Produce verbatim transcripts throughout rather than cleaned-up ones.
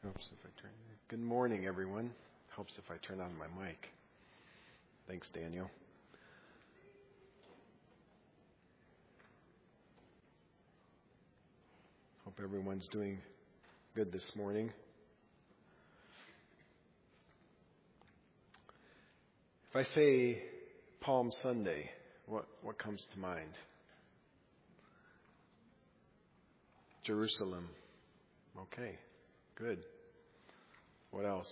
Helps if I turn. Good morning, everyone. Helps if I turn on my mic. Thanks, Daniel. Hope everyone's doing good this morning. If I say Palm Sunday, what, what comes to mind? Jerusalem. Okay, good. What else?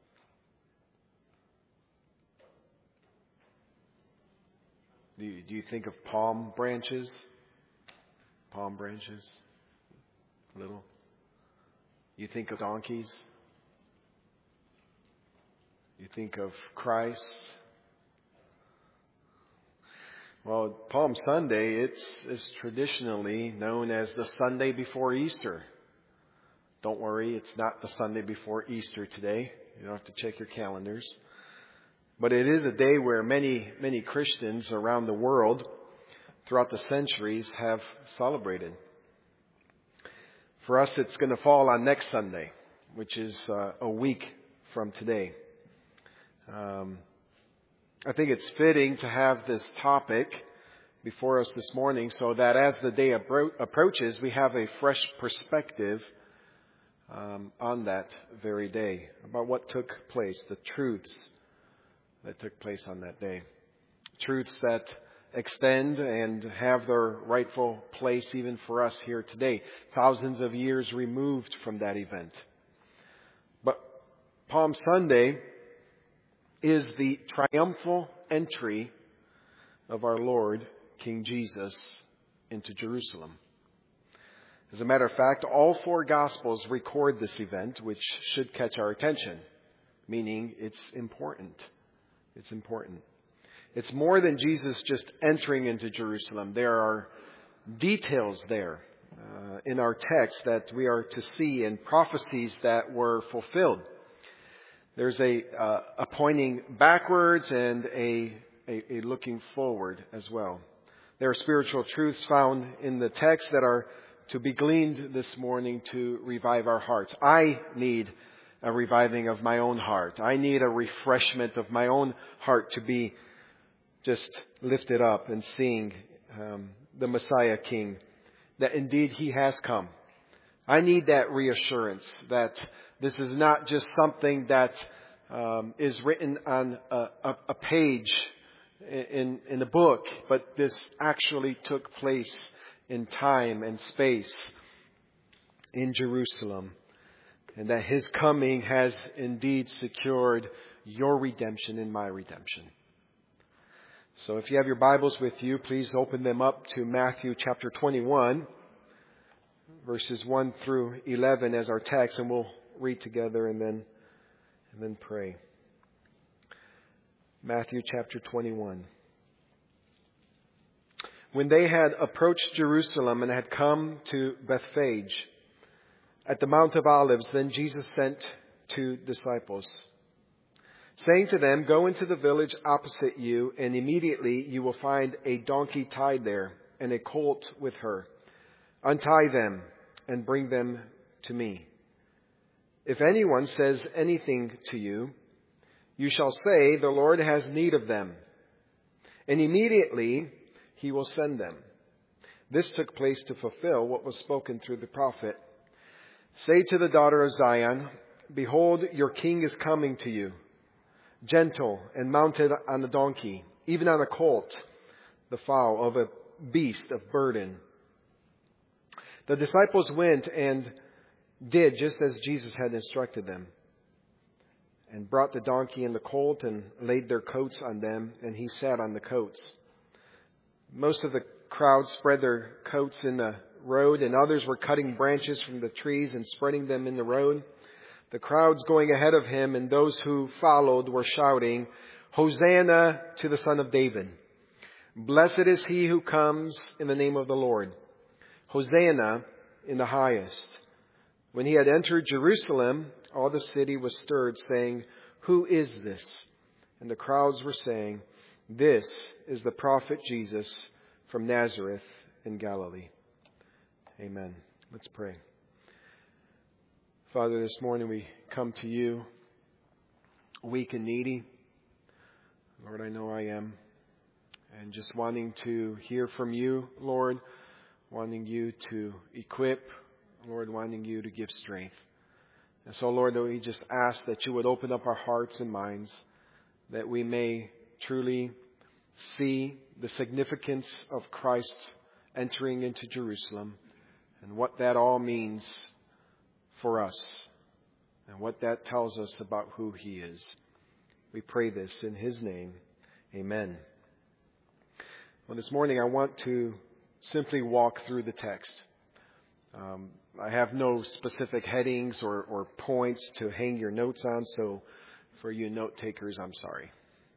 Do you, do you think of palm branches? Palm branches? Little? You think of donkeys? You think of Christ? Well, Palm Sunday, it's, it's traditionally known as the Sunday before Easter. Don't worry, it's not the Sunday before Easter today. You don't have to check your calendars. But it is a day where many, many Christians around the world throughout the centuries have celebrated. For us, it's going to fall on next Sunday, which is uh, a week from today. Um, I think it's fitting to have this topic before us this morning so that as the day appro- approaches, we have a fresh perspective um, on that very day about what took place, the truths that took place on that day. Truths that extend and have their rightful place even for us here today, thousands of years removed from that event. But Palm Sunday is the triumphal entry of our Lord, King Jesus, into Jerusalem. As a matter of fact, all four Gospels record this event, which should catch our attention, meaning it's important. It's important. It's more than Jesus just entering into Jerusalem. There are details there uh, in our text that we are to see and prophecies that were fulfilled. There's a, uh, a pointing backwards and a, a, a looking forward as well. There are spiritual truths found in the text that are to be gleaned this morning to revive our hearts. I need a reviving of my own heart. I need a refreshment of my own heart to be just lifted up and seeing um, the Messiah King, that indeed He has come. I need that reassurance that this is not just something that um, is written on a, a, a page in, in a book, but this actually took place in time and space in Jerusalem, and that His coming has indeed secured your redemption and my redemption. So if you have your Bibles with you, please open them up to Matthew chapter twenty-one, verses one through eleven as our text, and we'll read together and then and then pray. Matthew chapter twenty-one. When they had approached Jerusalem and had come to Bethphage at the Mount of Olives, then Jesus sent two disciples, saying to them, "Go into the village opposite you, and immediately you will find a donkey tied there and a colt with her. Untie them and bring them to me. If anyone says anything to you, you shall say, 'The Lord has need of them,' and immediately He will send them." This took place to fulfill what was spoken through the prophet. "Say to the daughter of Zion, behold, your king is coming to you, gentle and mounted on a donkey, even on a colt, the foal of a beast of burden." The disciples went and did just as Jesus had instructed them, and brought the donkey and the colt and laid their coats on them, and He sat on the coats. Most of the crowd spread their coats in the road, and others were cutting branches from the trees and spreading them in the road. The crowds going ahead of Him and those who followed were shouting, "Hosanna to the Son of David. Blessed is He who comes in the name of the Lord. Hosanna in the highest." When He had entered Jerusalem, all the city was stirred, saying, "Who is this?" And the crowds were saying, "This is the prophet Jesus from Nazareth in Galilee." Amen. Let's pray. Father, this morning we come to you weak and needy. Lord, I know I am. And just wanting to hear from you, Lord, wanting you to equip, Lord, wanting you to give strength. And so, Lord, we just ask that you would open up our hearts and minds, that we may truly see the significance of Christ entering into Jerusalem and what that all means for us and what that tells us about who He is. We pray this in His name. Amen. Well, this morning I want to simply walk through the text. Um, I have no specific headings or, or points to hang your notes on, so for you note takers, I'm sorry.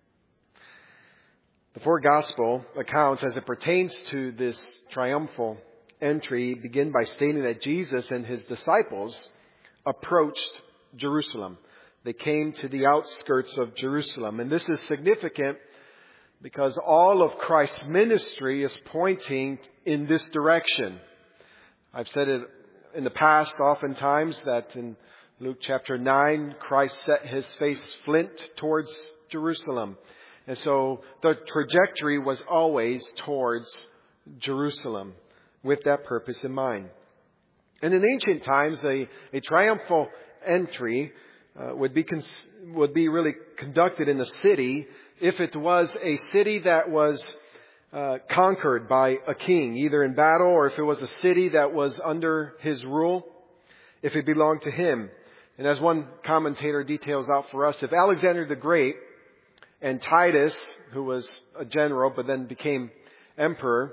The four gospel accounts as it pertains to this triumphal entry begin by stating that Jesus and His disciples approached Jerusalem. They came to the outskirts of Jerusalem. And this is significant because all of Christ's ministry is pointing in this direction. I've said it in the past oftentimes that in Luke chapter nine, Christ set His face flint towards Jerusalem. And so the trajectory was always towards Jerusalem with that purpose in mind. And in ancient times, a, a triumphal entry uh, would be cons- would be really conducted in a city if it was a city that was uh, conquered by a king, either in battle or if it was a city that was under his rule, if it belonged to him. And as one commentator details out for us, if Alexander the Great and Titus, who was a general but then became emperor,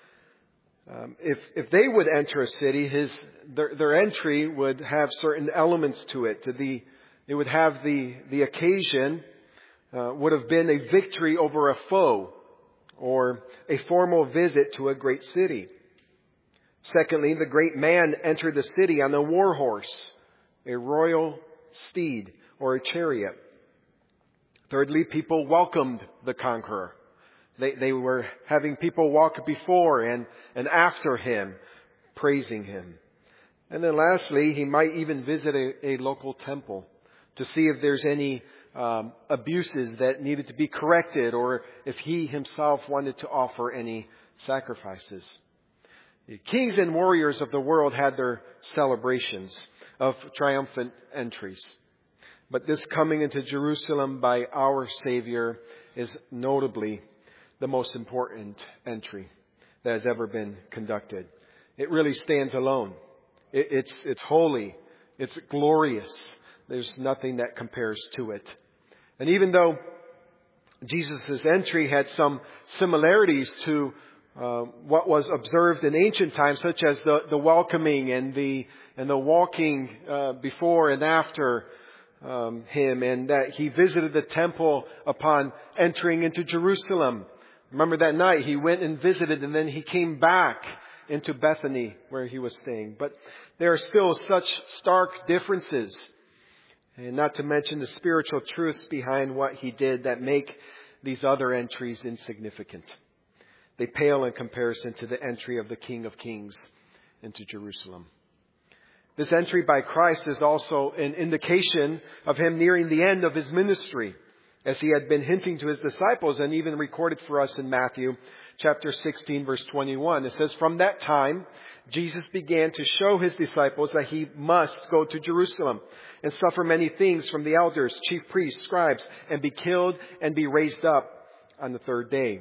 Um, if if they would enter a city, his their, their entry would have certain elements to it. To the it would have the the occasion uh, would have been a victory over a foe or a formal visit to a great city. Secondly, the great man entered the city on a war horse, a royal steed, or a chariot. Thirdly, people welcomed the conqueror. They, they were having people walk before and, and after him, praising him. And then lastly, he might even visit a, a local temple to see if there's any um, abuses that needed to be corrected or if he himself wanted to offer any sacrifices. The kings and warriors of the world had their celebrations of triumphant entries. But this coming into Jerusalem by our Savior is notably the most important entry that has ever been conducted. It really stands alone. It, it's, it's holy. It's glorious. There's nothing that compares to it. And even though Jesus' entry had some similarities to uh, what was observed in ancient times, such as the, the welcoming and the, and the walking uh, before and after um, him, and that he visited the temple upon entering into Jerusalem. Remember that night he went and visited and then he came back into Bethany where he was staying. But there are still such stark differences, and not to mention the spiritual truths behind what he did that make these other entries insignificant. They pale in comparison to the entry of the King of Kings into Jerusalem. This entry by Christ is also an indication of him nearing the end of his ministry, as he had been hinting to his disciples and even recorded for us in Matthew chapter sixteen, verse twenty-one. It says, "From that time, Jesus began to show his disciples that he must go to Jerusalem and suffer many things from the elders, chief priests, scribes, and be killed and be raised up on the third day."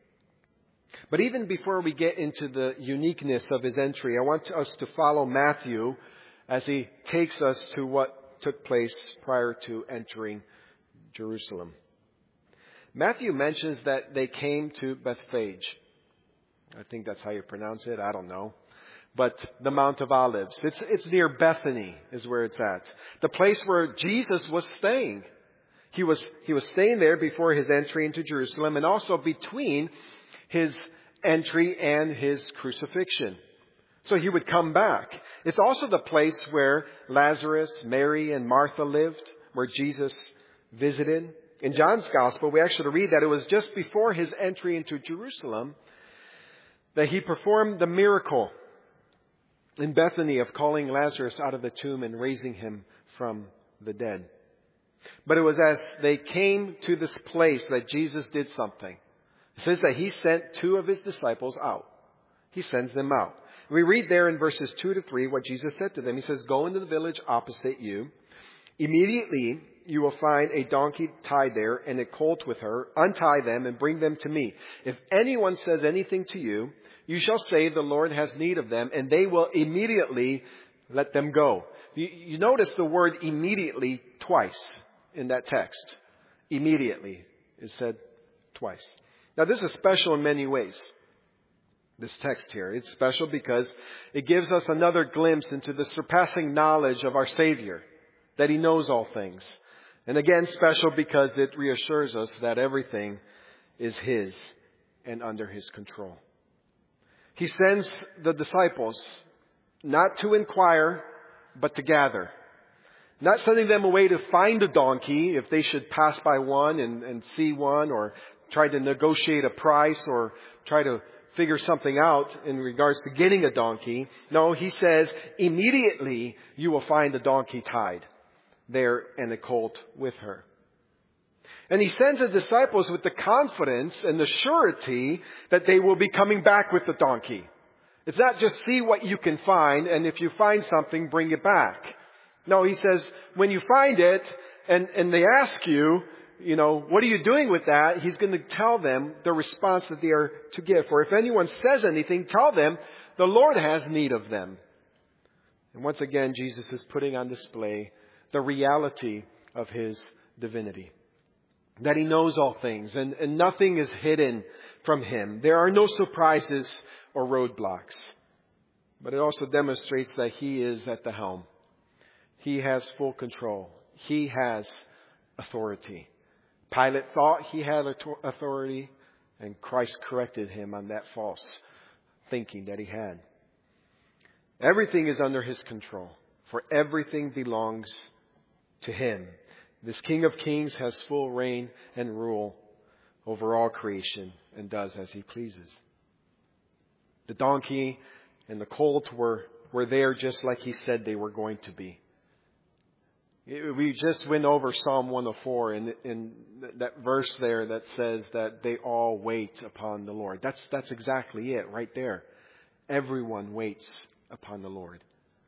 But even before we get into the uniqueness of his entry, I want us to follow Matthew as he takes us to what took place prior to entering Jerusalem. Matthew mentions that they came to Bethphage. I think that's how you pronounce it. I don't know. But the Mount of Olives. It's, it's near Bethany is where it's at. The place where Jesus was staying. He was, he was staying there before his entry into Jerusalem and also between his entry and his crucifixion. So he would come back. It's also the place where Lazarus, Mary, and Martha lived, where Jesus visited. In John's Gospel, we actually read that it was just before his entry into Jerusalem that he performed the miracle in Bethany of calling Lazarus out of the tomb and raising him from the dead. But it was as they came to this place that Jesus did something. It says that He sent two of His disciples out. He sends them out. We read there in verses two to three what Jesus said to them. He says, "Go into the village opposite you. Immediately you will find a donkey tied there and a colt with her. Untie them and bring them to me. If anyone says anything to you, you shall say the Lord has need of them, and they will immediately let them go." You, you notice the word immediately twice in that text. Immediately is said twice. Now this is special in many ways. This text here. It's special because it gives us another glimpse into the surpassing knowledge of our Savior, that He knows all things. And again, special because it reassures us that everything is His and under His control. He sends the disciples not to inquire, but to gather. Not sending them away to find a donkey if they should pass by one and, and see one, or try to negotiate a price, or try to figure something out in regards to getting a donkey. No, He says, immediately you will find the donkey tied there and a colt with her. And He sends the disciples with the confidence and the surety that they will be coming back with the donkey. It's not just see what you can find, and if you find something, bring it back. No, He says, when you find it and, and they ask you, you know, what are you doing with that? He's going to tell them the response that they are to give. For if anyone says anything, tell them the Lord has need of them. And once again, Jesus is putting on display the reality of His divinity. That He knows all things, and, and nothing is hidden from Him. There are no surprises or roadblocks. But it also demonstrates that He is at the helm. He has full control. He has authority. Pilate thought he had authority, and Christ corrected him on that false thinking that he had. Everything is under His control, for everything belongs to Him. This King of Kings has full reign and rule over all creation and does as He pleases. The donkey and the colt were, were there just like He said they were going to be. We just went over Psalm one oh four and in that verse there that says that they all wait upon the Lord. That's, that's exactly it right there. Everyone waits upon the Lord.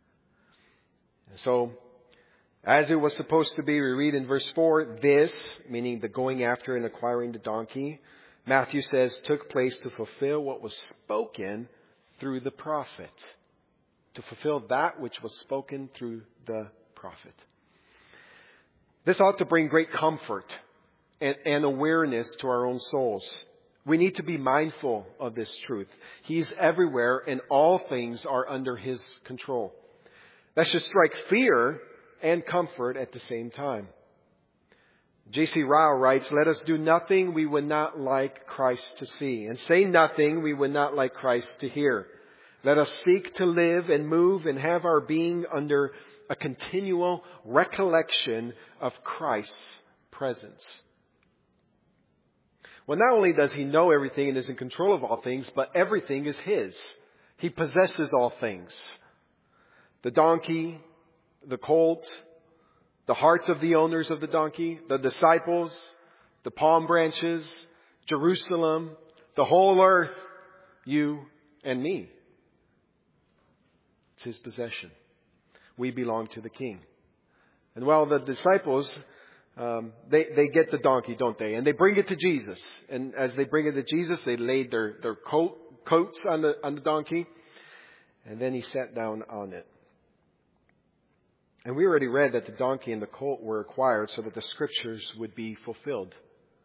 And so, as it was supposed to be, we read in verse four, this, meaning the going after and acquiring the donkey, Matthew says, took place to fulfill what was spoken through the prophet. To fulfill that which was spoken through the prophet. This ought to bring great comfort and, and awareness to our own souls. We need to be mindful of this truth. He's everywhere and all things are under His control. That should strike fear and comfort at the same time. J C Ryle writes, "Let us do nothing we would not like Christ to see, and say nothing we would not like Christ to hear. Let us seek to live and move and have our being under a continual recollection of Christ's presence." Well, not only does He know everything and is in control of all things, but everything is His. He possesses all things. The donkey, the colt, the hearts of the owners of the donkey, the disciples, the palm branches, Jerusalem, the whole earth, you and me. It's His possession. We belong to the King. And while the disciples, um, they, they get the donkey, don't they? And they bring it to Jesus. And as they bring it to Jesus, they laid their, their coat, coats on the, on the donkey. And then He sat down on it. And we already read that the donkey and the colt were acquired so that the Scriptures would be fulfilled.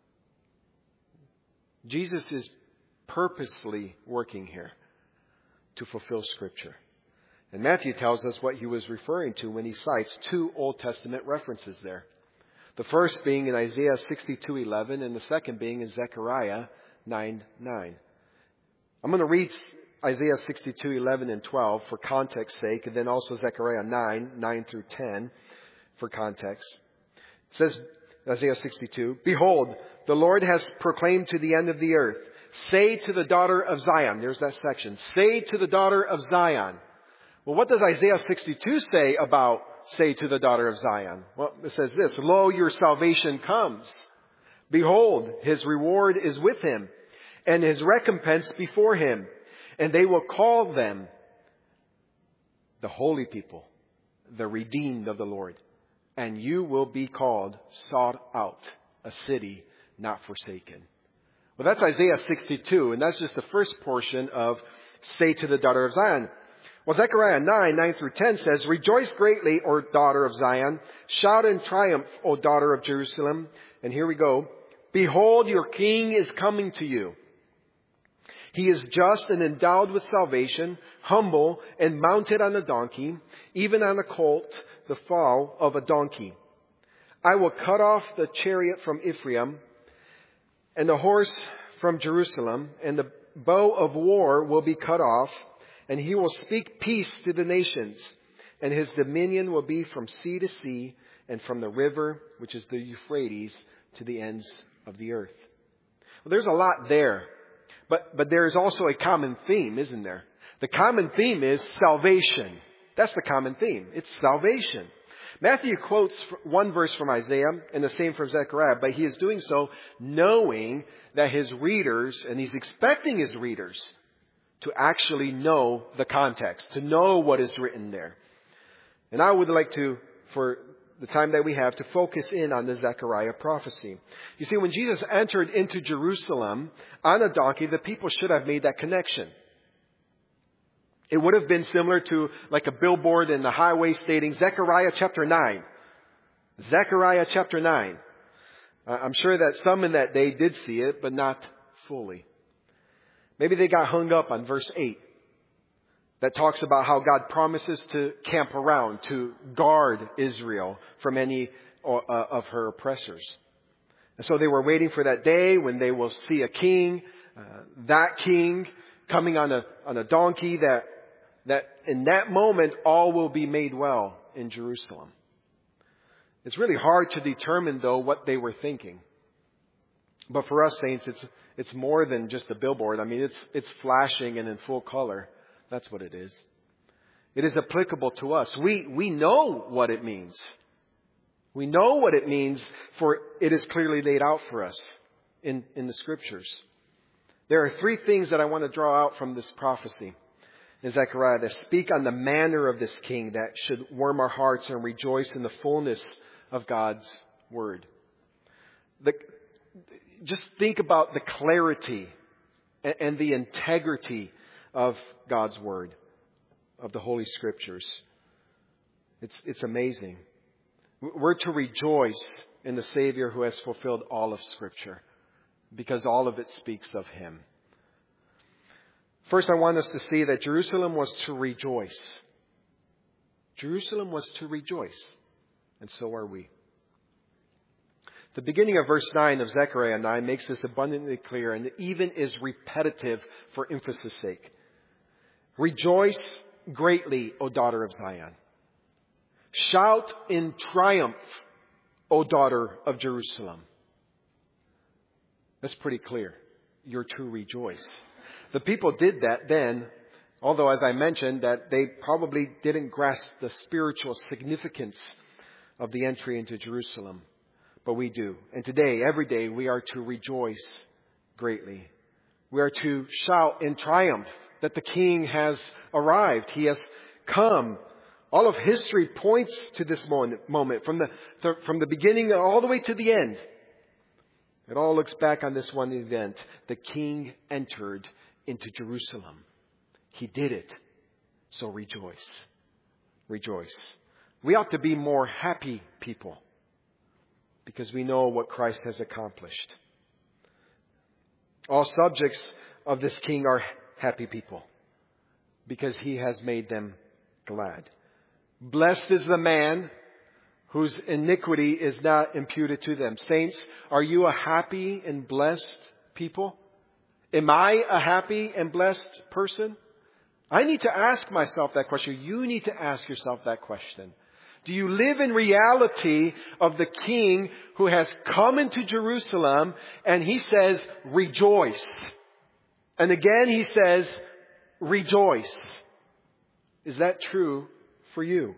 Jesus is purposely working here to fulfill Scripture. And Matthew tells us what he was referring to when he cites two Old Testament references there. The first being in Isaiah sixty-two eleven and the second being in Zechariah nine nine. I'm going to read Isaiah sixty-two eleven and twelve for context's sake, and then also Zechariah nine nine through ten for context. It says, Isaiah sixty-two, "Behold, the Lord has proclaimed to the end of the earth, say to the daughter of Zion," there's that section, "say to the daughter of Zion." Well, what does Isaiah sixty-two say about, say to the daughter of Zion? Well, it says this, lo, your salvation comes. Behold, his reward is with him, and his recompense before him. And they will call them the holy people, the redeemed of the Lord. And you will be called sought out, a city not forsaken. Well, that's Isaiah sixty-two, and that's just the first portion of say to the daughter of Zion. Well, Zechariah nine, nine through ten says, rejoice greatly, O daughter of Zion. Shout in triumph, O daughter of Jerusalem. And here we go. Behold, your king is coming to you. He is just and endowed with salvation, humble and mounted on a donkey, even on a colt, the foal of a donkey. I will cut off the chariot from Ephraim and the horse from Jerusalem, and the bow of war will be cut off, and he will speak peace to the nations, and his dominion will be from sea to sea and from the river, which is the Euphrates, to the ends of the earth. Well, there's a lot there. But, but there is also a common theme, isn't there? The common theme is salvation. That's the common theme. It's salvation. Matthew quotes one verse from Isaiah and the same from Zechariah, but he is doing so knowing that his readers, and he's expecting his readers to actually know the context, to know what is written there. And I would like to, for the time that we have, to focus in on the Zechariah prophecy. You see, when Jesus entered into Jerusalem on a donkey, the people should have made that connection. It would have been similar to like a billboard in the highway stating Zechariah chapter nine. Zechariah chapter nine. I'm sure that some in that day did see it, but not fully. Maybe they got hung up on verse eight. That talks about how God promises to camp around, to guard Israel from any uh, of her oppressors. And so they were waiting for that day when they will see a king, uh, that king coming on a on a donkey, that that in that moment all will be made well in Jerusalem. It's really hard to determine, though, what they were thinking. But for us saints, it's it's more than just a billboard. I mean, it's it's flashing and in full color. That's what it is. It is applicable to us. We, we know what it means. We know what it means, for it is clearly laid out for us in, in the Scriptures. There are three things that I want to draw out from this prophecy in Zechariah that speak on the manner of this king that should warm our hearts and rejoice in the fullness of God's Word. The, just think about the clarity and, and the integrity of God's Word, of the Holy Scriptures. It's, it's amazing. We're to rejoice in the Savior who has fulfilled all of Scripture, because all of it speaks of Him. First, I want us to see that Jerusalem was to rejoice. Jerusalem was to rejoice, and so are we. The beginning of verse nine of Zechariah nine makes this abundantly clear, and it even is repetitive for emphasis' sake. Rejoice greatly, O daughter of Zion. Shout in triumph, O daughter of Jerusalem. That's pretty clear. You're to rejoice. The people did that then, although as I mentioned that they probably didn't grasp the spiritual significance of the entry into Jerusalem. But we do. And today, every day, we are to rejoice greatly. We are to shout in triumph that the King has arrived. He has come. All of history points to this moment, from the from the beginning all the way to the end. It all looks back on this one event. The King entered into Jerusalem. He did it. So rejoice. Rejoice. We ought to be more happy people, because we know what Christ has accomplished. All subjects of this King are happy people, because He has made them glad. Blessed is the man whose iniquity is not imputed to them. Saints, are you a happy and blessed people? Am I a happy and blessed person? I need to ask myself that question. You need to ask yourself that question. Do you live in reality of the King who has come into Jerusalem, and He says, rejoice. And again He says, rejoice. Is that true for you?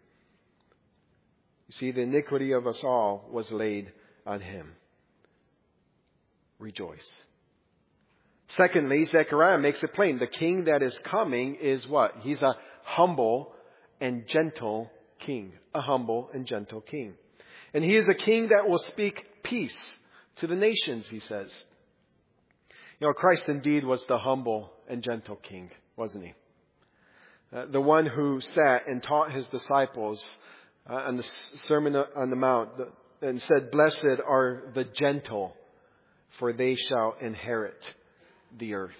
You see, the iniquity of us all was laid on him. Rejoice. Secondly, Zechariah makes it plain. The king that is coming is what? He's a humble and gentle king. A humble and gentle king. And he is a king that will speak peace to the nations, he says. You know, Christ indeed was the humble and gentle king, wasn't he? Uh, the one who sat and taught his disciples uh, on the Sermon on the Mount and said, "Blessed are the gentle, for they shall inherit the earth."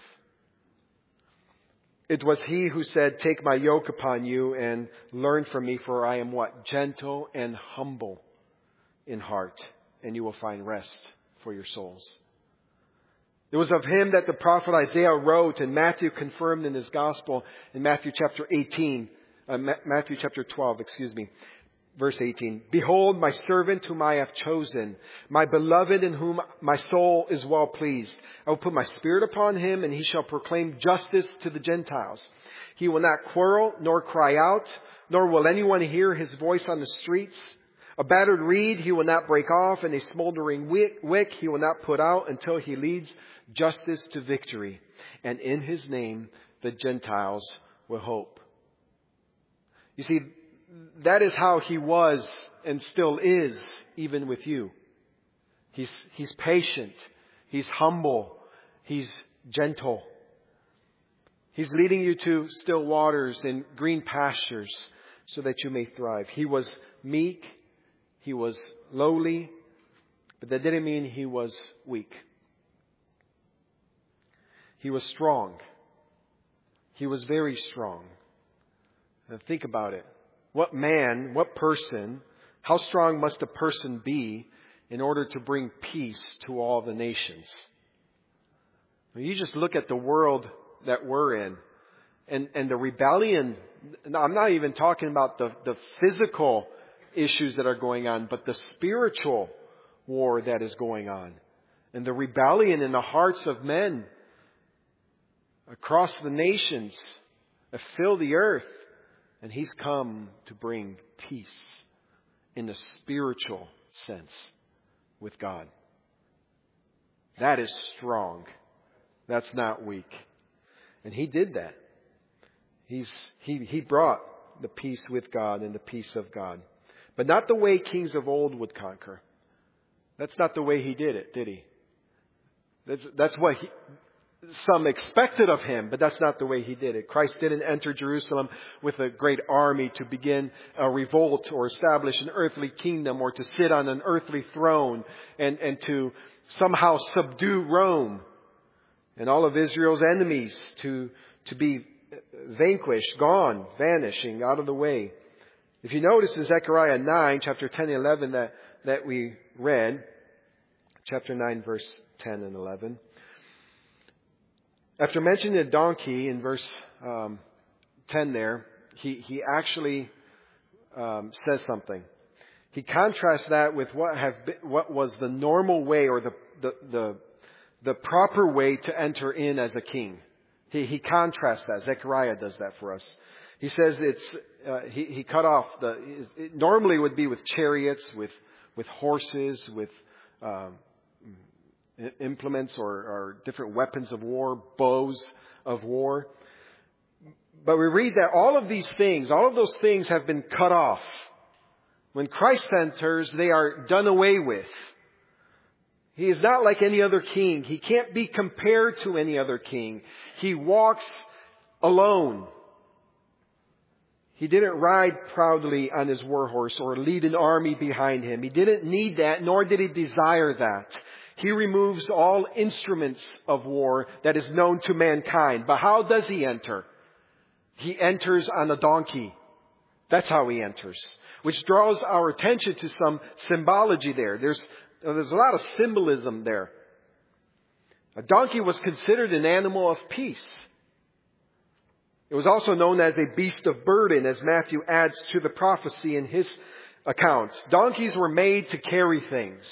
It was he who said, "Take my yoke upon you and learn from me, for I am" what? "Gentle and humble in heart, and you will find rest for your souls." It was of him that the prophet Isaiah wrote, and Matthew confirmed in his gospel in Matthew chapter eighteen, uh, Matthew chapter twelve, excuse me, verse eighteen. "Behold, my servant whom I have chosen, my beloved in whom my soul is well pleased. I will put my spirit upon him, and he shall proclaim justice to the Gentiles. He will not quarrel nor cry out, nor will anyone hear his voice on the streets. A battered reed he will not break off, and a smoldering wick he will not put out until he leads justice to victory. And in his name the Gentiles will hope." You see, that is how he was and still is, even with you. He's, he's patient. He's humble. He's gentle. He's leading you to still waters and green pastures so that you may thrive. He was meek. He was lowly. But that didn't mean he was weak. He was strong. He was very strong. Now think about it. What man, what person, how strong must a person be in order to bring peace to all the nations? When you just look at the world that we're in and, and the rebellion. I'm not even talking about the, the physical issues that are going on, but the spiritual war that is going on. And the rebellion in the hearts of men across the nations that fill the earth. And he's come to bring peace in the spiritual sense with God. That is strong. That's not weak. And he did that. He's, he, he brought the peace with God and the peace of God. But not the way kings of old would conquer. That's not the way he did it, did he? That's, that's what he, some expected of him, but that's not the way he did it. Christ didn't enter Jerusalem with a great army to begin a revolt or establish an earthly kingdom or to sit on an earthly throne and, and to somehow subdue Rome and all of Israel's enemies to, to be vanquished, gone, vanishing out of the way. If you notice in Zechariah nine, chapter ten and eleven that, that we read, chapter nine, verse ten and eleven, after mentioning a donkey in verse um, ten there, he, he actually um, says something. He contrasts that with what have been, what was the normal way or the, the, the, the proper way to enter in as a king. He, he contrasts that. Zechariah does that for us. He says it's, uh, he, he cut off the, it normally would be with chariots, with, with horses, with, um, implements or, or different weapons of war, bows of war. But we read that all of these things, all of those things have been cut off. When Christ enters, they are done away with. He is not like any other king. He can't be compared to any other king. He walks alone. He didn't ride proudly on his war horse or lead an army behind him. He didn't need that, nor did he desire that. He removes all instruments of war that is known to mankind. But how does he enter? He enters on a donkey. That's how he enters. Which draws our attention to some symbology there. There's, there's a lot of symbolism there. A donkey was considered an animal of peace. It was also known as a beast of burden, as Matthew adds to the prophecy in his accounts. Donkeys were made to carry things.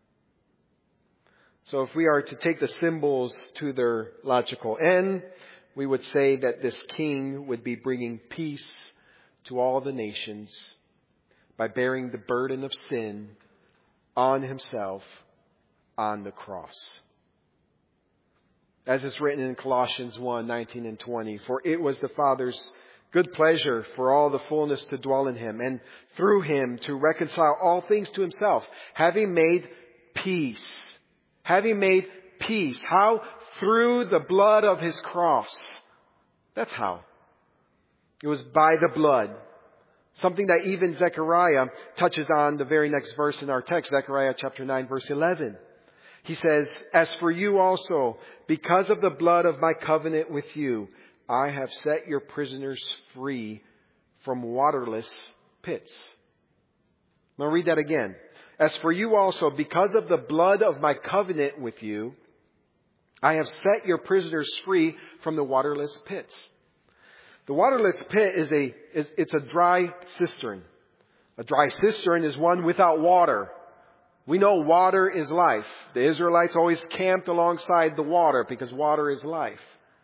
So if we are to take the symbols to their logical end, we would say that this king would be bringing peace to all the nations by bearing the burden of sin on himself on the cross. As is written in Colossians one, nineteen and twenty, for it was the Father's good pleasure for all the fullness to dwell in him, and through him to reconcile all things to himself, having made peace. Having made peace. How? Through the blood of his cross. That's how. It was by the blood. Something that even Zechariah touches on the very next verse in our text, Zechariah chapter nine, verse eleven. He says, as for you also, because of the blood of my covenant with you, I have set your prisoners free from waterless pits. I'm going to read that again. As for you also, because of the blood of my covenant with you, I have set your prisoners free from the waterless pits. The waterless pit is a, is, it's a dry cistern. A dry cistern is one without water. We know water is life. The Israelites always camped alongside the water because water is life.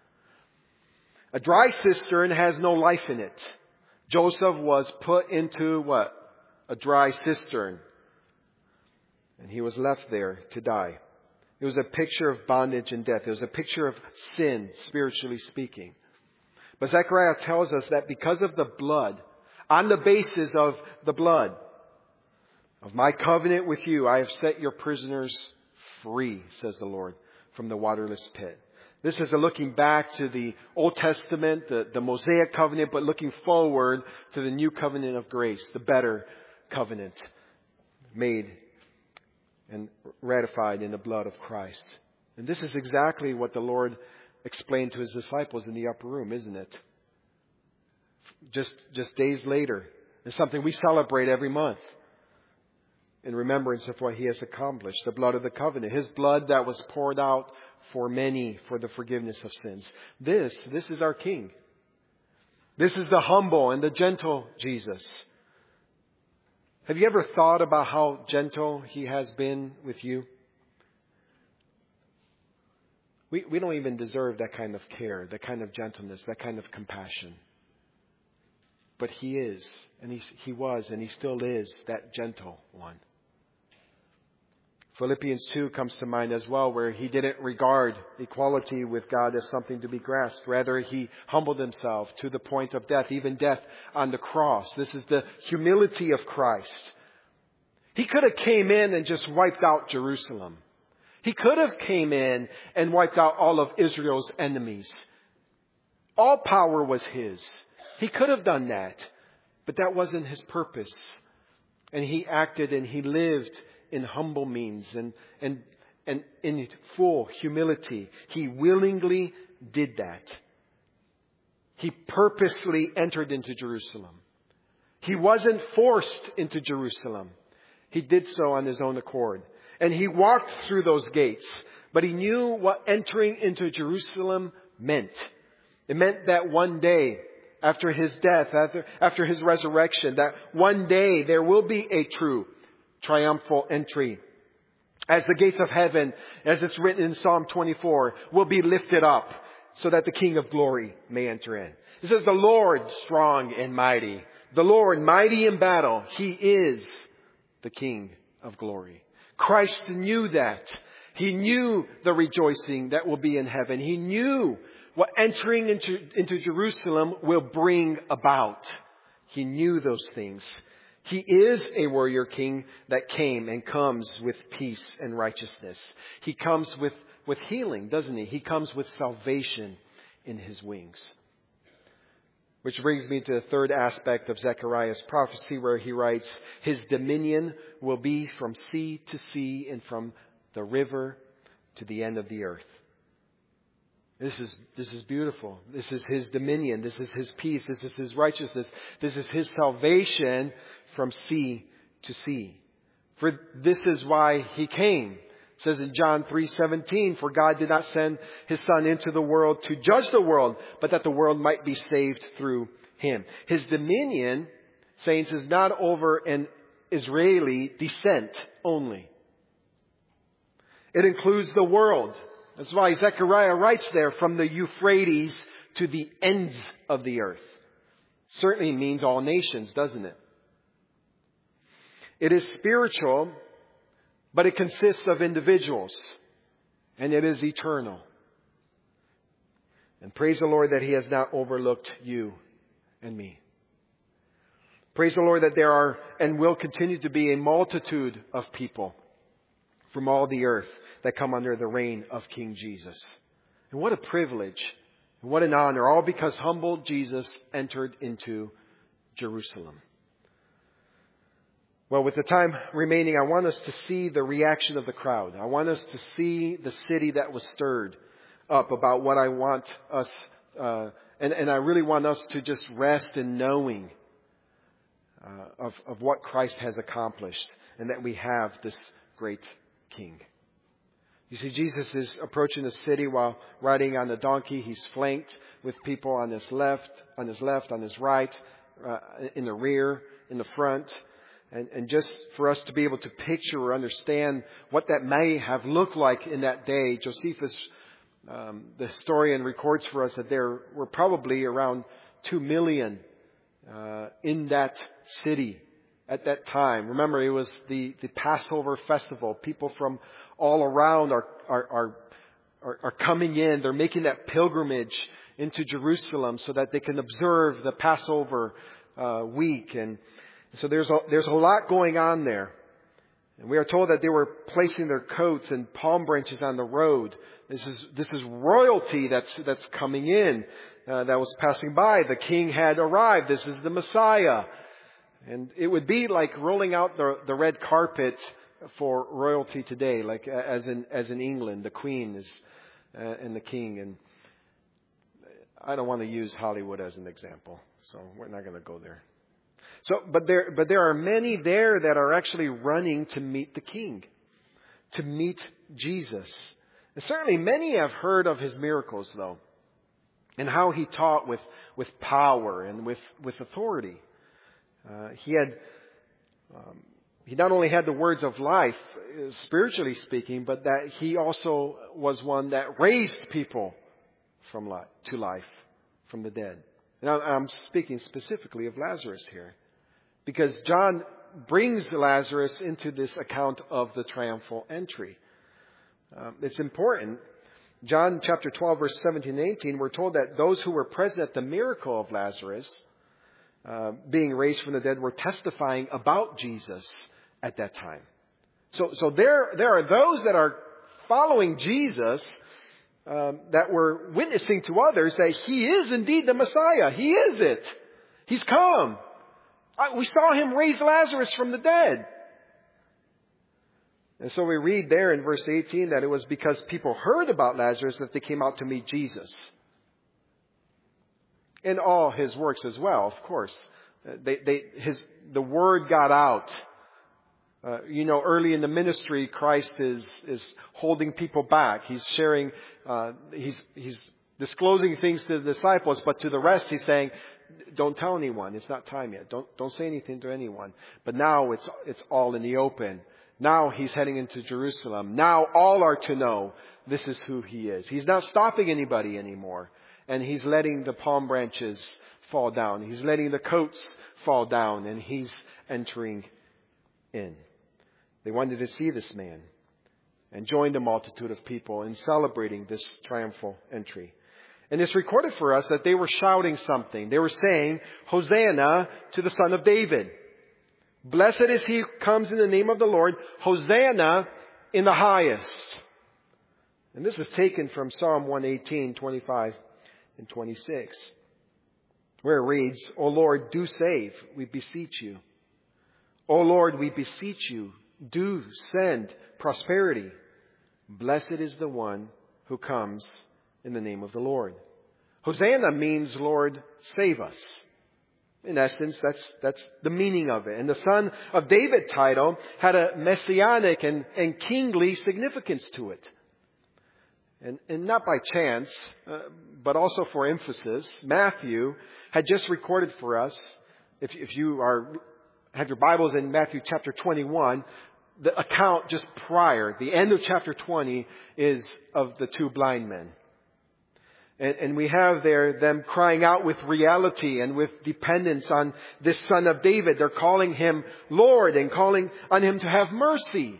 A dry cistern has no life in it. Joseph was put into what? A dry cistern. And he was left there to die. It was a picture of bondage and death. It was a picture of sin, spiritually speaking. But Zechariah tells us that because of the blood, on the basis of the blood of my covenant with you, I have set your prisoners free, says the Lord, from the waterless pit. This is a looking back to the Old Testament, the, the Mosaic covenant, but looking forward to the new covenant of grace, the better covenant made and ratified in the blood of Christ. And this is exactly what the Lord explained to his disciples in the upper room, isn't it? Just, just days later. It's something we celebrate every month in remembrance of what he has accomplished. The blood of the covenant. His blood that was poured out for many for the forgiveness of sins. This, this is our King. This is the humble and the gentle Jesus. Have you ever thought about how gentle he has been with you? We, we don't even deserve that kind of care, that kind of gentleness, that kind of compassion. But he is, and he, he was, and he still is that gentle one. Philippians two comes to mind as well, where he didn't regard equality with God as something to be grasped. Rather, he humbled himself to the point of death, even death on the cross. This is the humility of Christ. He could have came in and just wiped out Jerusalem. He could have came in and wiped out all of Israel's enemies. All power was his. He could have done that, but that wasn't his purpose. And he acted and he lived in humble means and, and, and in full humility. He willingly did that. He purposely entered into Jerusalem. He wasn't forced into Jerusalem. He did so on his own accord. And he walked through those gates. But he knew what entering into Jerusalem meant. It meant that one day, after his death, after, after his resurrection, that one day there will be a true triumphal entry. As the gates of heaven, as it's written in Psalm twenty-four, will be lifted up so that the King of glory may enter in. It says, the Lord strong and mighty. The Lord mighty in battle. He is the King of glory. Christ knew that. He knew the rejoicing that will be in heaven. He knew what entering into, into Jerusalem will bring about. He knew those things. He is a warrior king that came and comes with peace and righteousness. He comes with, with healing, doesn't he? He comes with salvation in his wings. Which brings me to the third aspect of Zechariah's prophecy, where he writes, his dominion will be from sea to sea and from the river to the end of the earth. This is, this is beautiful. This is his dominion. This is his peace. This is his righteousness. This is his salvation from sea to sea. For this is why he came. It says in John three seventeen, for God did not send his Son into the world to judge the world, but that the world might be saved through him. His dominion, saints, is not over an Israeli descent only. It includes the world. That's why Zechariah writes there, from the Euphrates to the ends of the earth. Certainly means all nations, doesn't it? It is spiritual, but it consists of individuals, and it is eternal. And praise the Lord that He has not overlooked you and me. Praise the Lord that there are and will continue to be a multitude of people from all the earth that come under the reign of King Jesus. And what a privilege and what an honor, all because humble Jesus entered into Jerusalem. Well, with the time remaining, I want us to see the reaction of the crowd. I want us to see the city that was stirred up about what I want us, uh, and, and I really want us to just rest in knowing uh, of, of what Christ has accomplished and that we have this great King. You see, Jesus is approaching the city while riding on a donkey. He's flanked with people on his left, on his left, on his right, uh, in the rear, in the front. And, and just for us to be able to picture or understand what that may have looked like in that day, Josephus, um, the historian, records for us that there were probably around two million uh, in that city at that time. Remember, it was the, the Passover festival. People from all around are, are, are, are coming in. They're making that pilgrimage into Jerusalem so that they can observe the Passover uh, week. And so there's a, there's a lot going on there. And we are told that they were placing their coats and palm branches on the road. This is, this is royalty that's, that's coming in, uh, that was passing by. The king had arrived. This is the Messiah. And it would be like rolling out the, the red carpet for royalty today, like as in, as in England, the Queen is, uh, and the King. And I don't want to use Hollywood as an example, so we're not going to go there. So, but there, but there are many there that are actually running to meet the King, to meet Jesus. And certainly many have heard of His miracles, though, and how He taught with, with power and with, with authority. Uh, he had, um, he not only had the words of life, spiritually speaking, but that He also was one that raised people from life, to life from the dead. And I'm speaking specifically of Lazarus here, because John brings Lazarus into this account of the triumphal entry. Um, it's important. John chapter twelve, verse seventeen and eighteen, we're told that those who were present at the miracle of Lazarus uh, being raised from the dead were testifying about Jesus at that time. So, so there, there are those that are following Jesus, um, that were witnessing to others that He is indeed the Messiah. He is it. He's come. We saw Him raise Lazarus from the dead. And so we read there in verse eighteen that it was because people heard about Lazarus that they came out to meet Jesus. In all His works as well, of course. They, they, his, the word got out. Uh, you know, early in the ministry, Christ is, is holding people back. He's sharing, uh, he's, he's disclosing things to the disciples, but to the rest He's saying, don't tell anyone. It's not time yet. Don't, don't say anything to anyone. But now it's, it's all in the open. Now He's heading into Jerusalem. Now all are to know this is who He is. He's not stopping anybody anymore. And He's letting the palm branches fall down. He's letting the coats fall down, and He's entering in. They wanted to see this man and join the multitude of people in celebrating this triumphal entry. And it's recorded for us that they were shouting something. They were saying, Hosanna to the Son of David. Blessed is He who comes in the name of the Lord. Hosanna in the highest. And this is taken from Psalm one eighteen, twenty-five and twenty-six, where it reads, O Lord, do save, we beseech You. O Lord, we beseech You, do send prosperity. Blessed is the one who comes in the name of the Lord. Hosanna means, Lord, save us. In essence, that's that's the meaning of it. And the Son of David title had a messianic and, and kingly significance to it. And, and not by chance, uh, but also for emphasis, Matthew had just recorded for us, if, if you are have your Bibles in Matthew chapter twenty-one, the account just prior, the end of chapter twenty, is of the two blind men. And, and we have there them crying out with reality and with dependence on this Son of David. They're calling Him Lord and calling on Him to have mercy.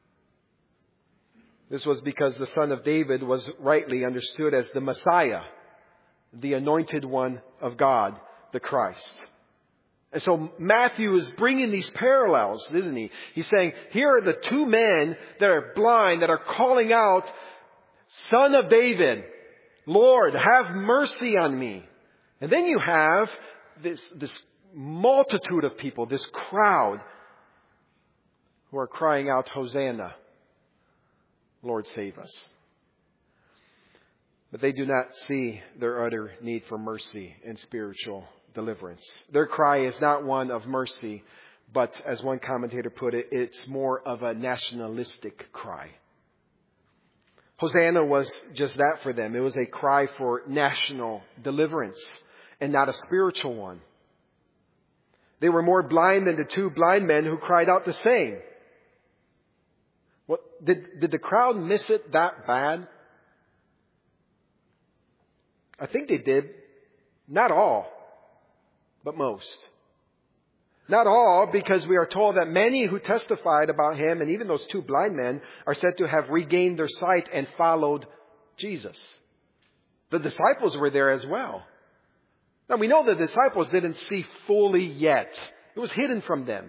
This was because the Son of David was rightly understood as the Messiah, the anointed one of God, the Christ. And so Matthew is bringing these parallels, isn't he? He's saying, here are the two men that are blind, that are calling out, Son of David, Lord, have mercy on me. And then you have this, this multitude of people, this crowd, who are crying out, Hosanna, Lord, save us. But they do not see their utter need for mercy and spiritual deliverance. Their cry is not one of mercy, but as one commentator put it, it's more of a nationalistic cry. Hosanna was just that for them. It was a cry for national deliverance and not a spiritual one. They were more blind than the two blind men who cried out the same. What, did, did the crowd miss it that bad? I think they did. Not all, but most. Not all, because we are told that many who testified about Him, and even those two blind men, are said to have regained their sight and followed Jesus. The disciples were there as well. Now we know the disciples didn't see fully yet. It was hidden from them.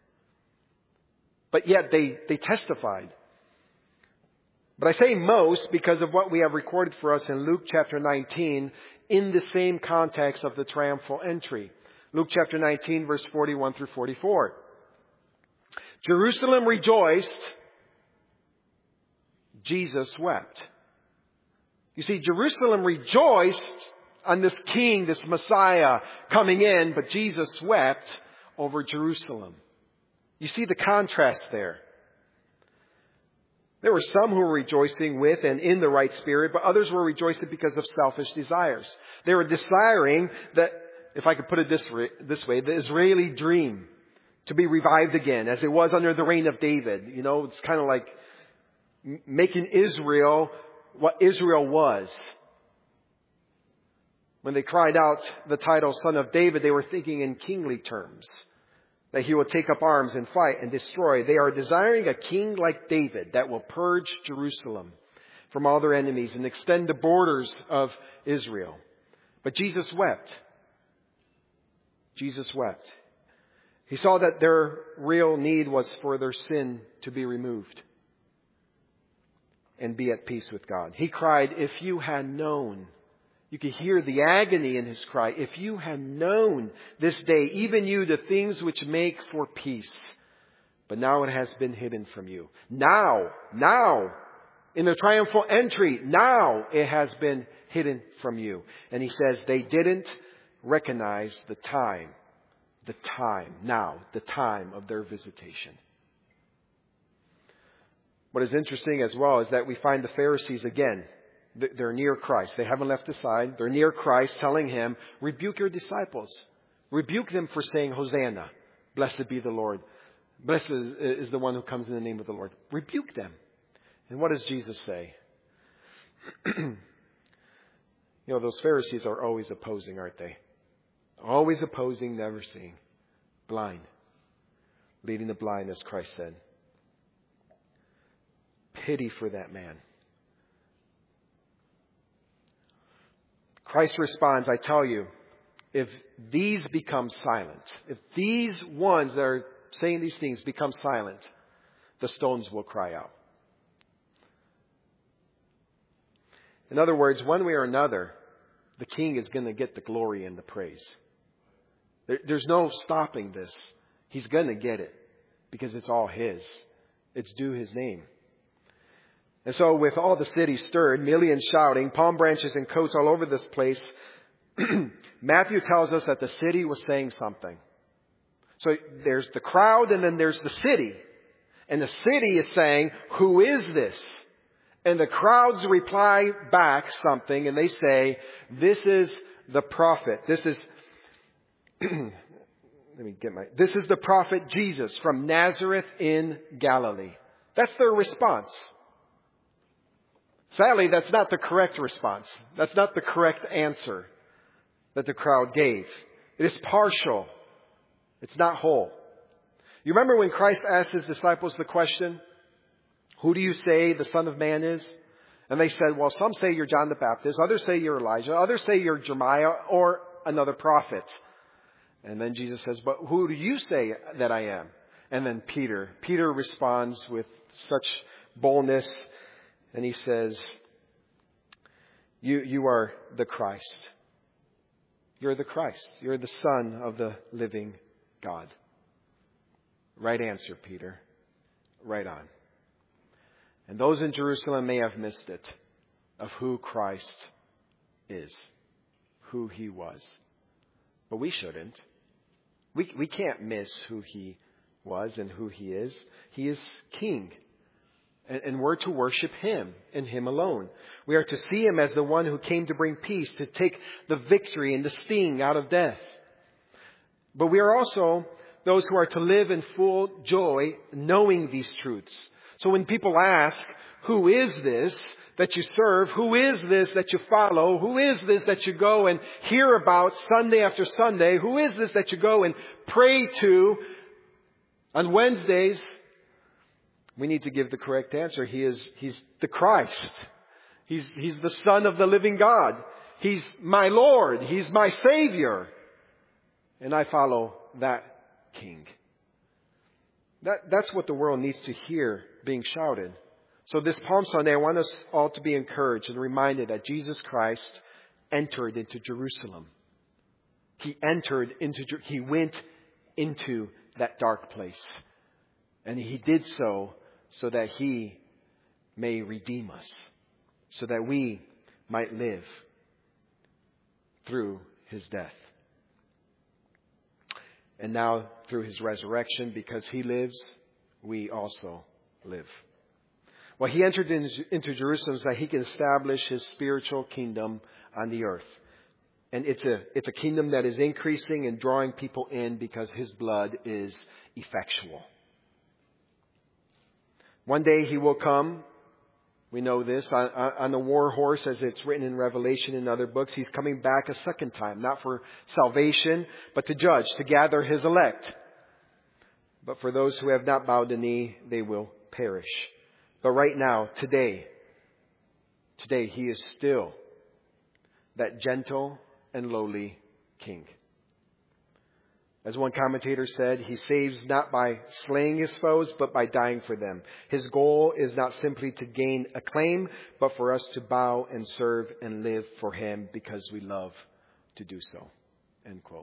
But yet they, they testified. But I say most because of what we have recorded for us in Luke chapter nineteen in the same context of the triumphal entry. Luke chapter nineteen, verse forty-one through forty-four. Jerusalem rejoiced. Jesus wept. You see, Jerusalem rejoiced on this king, this Messiah coming in, but Jesus wept over Jerusalem. You see the contrast there. There were some who were rejoicing with and in the right spirit, but others were rejoicing because of selfish desires. They were desiring that, if I could put it this way, this way, the Israeli dream to be revived again, as it was under the reign of David. You know, it's kind of like making Israel what Israel was. When they cried out the title Son of David, they were thinking in kingly terms, that He will take up arms and fight and destroy. They are desiring a king like David that will purge Jerusalem from all their enemies and extend the borders of Israel. But Jesus wept. Jesus wept. He saw that their real need was for their sin to be removed and be at peace with God. He cried, if you had known. You could hear the agony in His cry. If you had known this day, even you, the things which make for peace. But now it has been hidden from you. Now, now, in the triumphal entry, now it has been hidden from you. And He says they didn't recognize the time, the time, now, the time of their visitation. What is interesting as well is that we find the Pharisees again. They're near Christ. They haven't left His side. They're near Christ, telling Him, rebuke your disciples. Rebuke them for saying, Hosanna, blessed be the Lord. Blessed is, is the one who comes in the name of the Lord. Rebuke them. And what does Jesus say? You know, those Pharisees are always opposing, aren't they? Always opposing, never seeing. Blind. Leading the blind, as Christ said. Pity for that man. Christ responds, I tell you, if these become silent, if these ones that are saying these things become silent, the stones will cry out. In other words, one way or another, the king is going to get the glory and the praise. There, there's no stopping this. He's going to get it because it's all His. It's due His name. And so with all the city stirred, millions shouting, palm branches and coats all over this place, Matthew tells us that the city was saying something. So there's the crowd and then there's the city. And the city is saying, who is this? And the crowds reply back something and they say, this is the prophet. This is, let me get my, this is the prophet Jesus from Nazareth in Galilee. That's their response. Sadly, that's not the correct response. That's not the correct answer that the crowd gave. It is partial. It's not whole. You remember when Christ asked His disciples the question, who do you say the Son of Man is? And they said, well, some say you're John the Baptist. Others say you're Elijah. Others say you're Jeremiah or another prophet. And then Jesus says, but who do you say that I am? And then Peter. Peter responds with such boldness. And he says, you, you are the Christ. You're the Christ. You're the Son of the living God. Right answer, Peter. Right on. And those in Jerusalem may have missed it of who Christ is, who He was. But we shouldn't. We, we can't miss who He was and who He is. He is King. And, and we're to worship Him and Him alone. We are to see Him as the one who came to bring peace, to take the victory and the sting out of death. But we are also those who are to live in full joy knowing these truths. So when people ask, who is this that you serve? Who is this that you follow? Who is this that you go and hear about Sunday after Sunday? Who is this that you go and pray to on Wednesdays? We need to give the correct answer. He is, He's the Christ. He's, He's the Son of the living God. He's my Lord. He's my Savior. And I follow that King. That, that's what the world needs to hear being shouted. So this Palm Sunday, I want us all to be encouraged and reminded that Jesus Christ entered into Jerusalem. He entered into, He went into that dark place. And He did so so that He may redeem us. So that we might live through His death. And now through His resurrection, because He lives, we also live. Well, He entered into Jerusalem so that He can establish His spiritual kingdom on the earth. And it's a, it's a kingdom that is increasing and drawing people in because His blood is effectual. One day He will come. We know this. On, on the war horse, as it's written in Revelation and other books, He's coming back a second time. Not for salvation, but to judge, to gather His elect. But for those who have not bowed the knee, they will perish. But right now, today, today He is still that gentle and lowly King. As one commentator said, He saves not by slaying His foes, but by dying for them. His goal is not simply to gain acclaim, but for us to bow and serve and live for Him because we love to do so. End quote.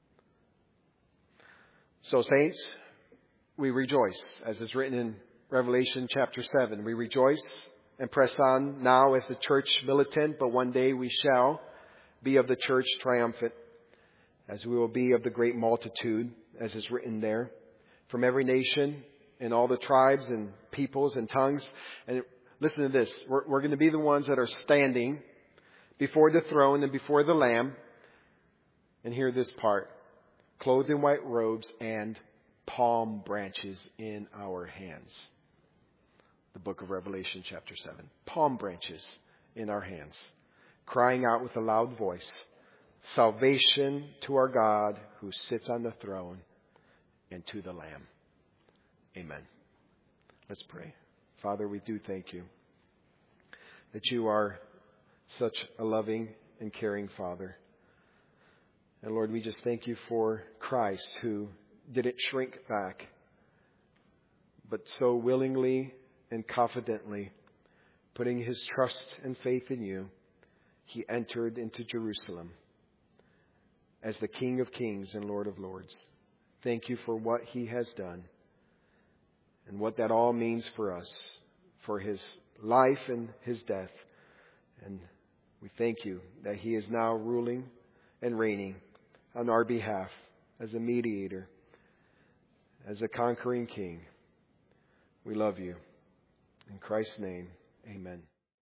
So saints, we rejoice, as is written in Revelation chapter seven. We rejoice and press on now as the church militant, but one day we shall be of the church triumphant, as we will be of the great multitude, as is written there, from every nation and all the tribes and peoples and tongues. And listen to this. We're, we're going to be the ones that are standing before the throne and before the Lamb. And hear this part. Clothed in white robes and palm branches in our hands. The book of Revelation chapter seven. Palm branches in our hands. Crying out with a loud voice. Salvation to our God who sits on the throne and to the Lamb. Amen. Let's pray. Father, we do thank You that You are such a loving and caring Father. And Lord, we just thank You for Christ who didn't shrink back, but so willingly and confidently, putting His trust and faith in You, He entered into Jerusalem as the King of Kings and Lord of Lords. Thank You for what He has done and what that all means for us, for His life and His death. And we thank You that He is now ruling and reigning on our behalf as a mediator, as a conquering King. We love You. In Christ's name, amen.